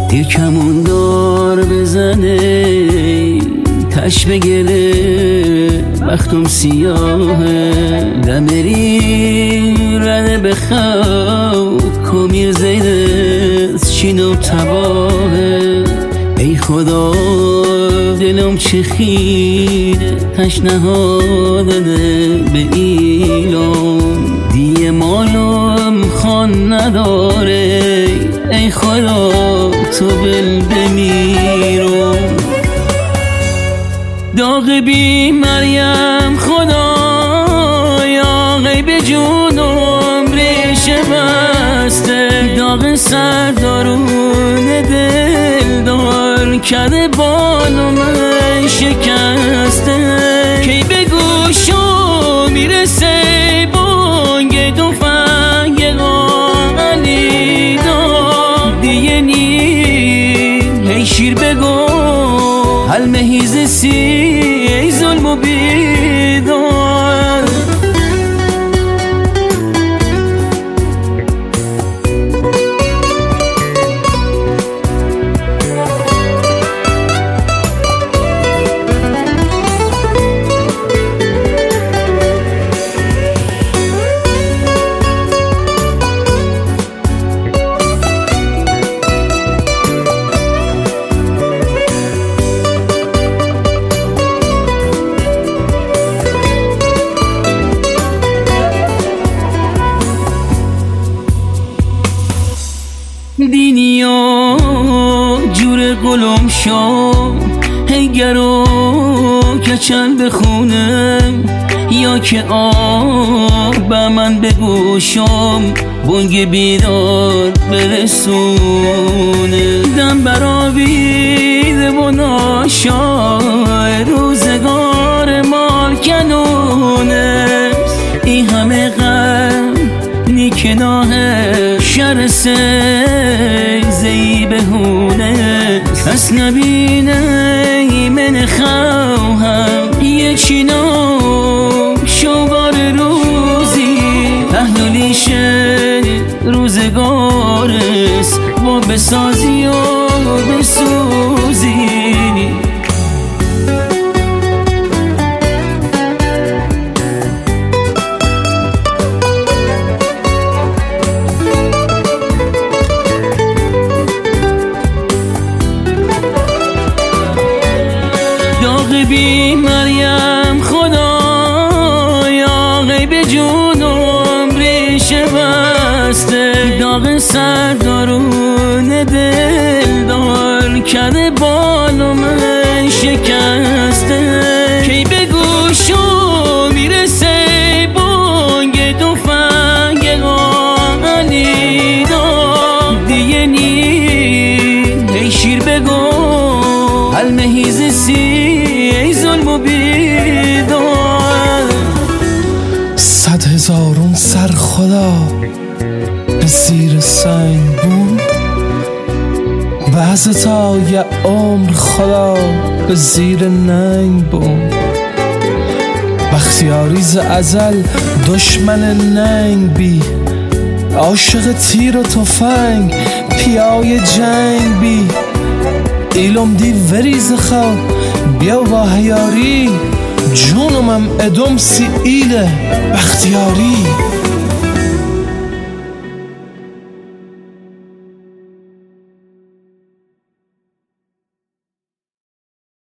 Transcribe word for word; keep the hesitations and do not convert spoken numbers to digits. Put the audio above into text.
دیر کمون دار بزنه تش بگله وقتم سیاهه دمری رده بخواه کمیر زیدست چین و تباهه ای خدا دلم چه خیره تشنهاده به ایلام دیه مالم خان نداره ای خدا تو بل بمیرم داغ بی مریم خدایا غیب جونم ریشه بسته داغ سردارون دل دار کرده بالم شکسته کی به گوشم میرسه بانگ تفنگ علی داغ دیگه نیم ای شیر بگو هل مهیز سی ای ظلم و بیدار دینیا جور گلم شام هی گرو کچل بخونم یا که آب به من بگوشم بونگ بیدار برسونه دم براویده و ناشای روزگار مال کنونه ای همه غم نیکناه شر سیزی بهونه کس نبینه من خواهم یه چینا شوار روزی تحلیلیشه روزگارست و بسازی و بسوزی بی مریم خدایا غیب جونم ریشه بسته داغ سردارون دل دار کرده بالم شکسته کی به گوشم میرسه بانگ تفنگ علی داغ دیگه نیم ای شیر بگو هل مهیز سی ای ظلم و بیدار صد هزارون سر خدا به زیر سنگ بود بعض تا یه عمر خدا به زیر ننگ بود بختیاری ز ازل دشمن ننگ بی عاشق تیر و تفنگ پیای جنگ بی ایلم دی وریز خوا بیا با هیاری جونمم ادم سی ایله بختیاری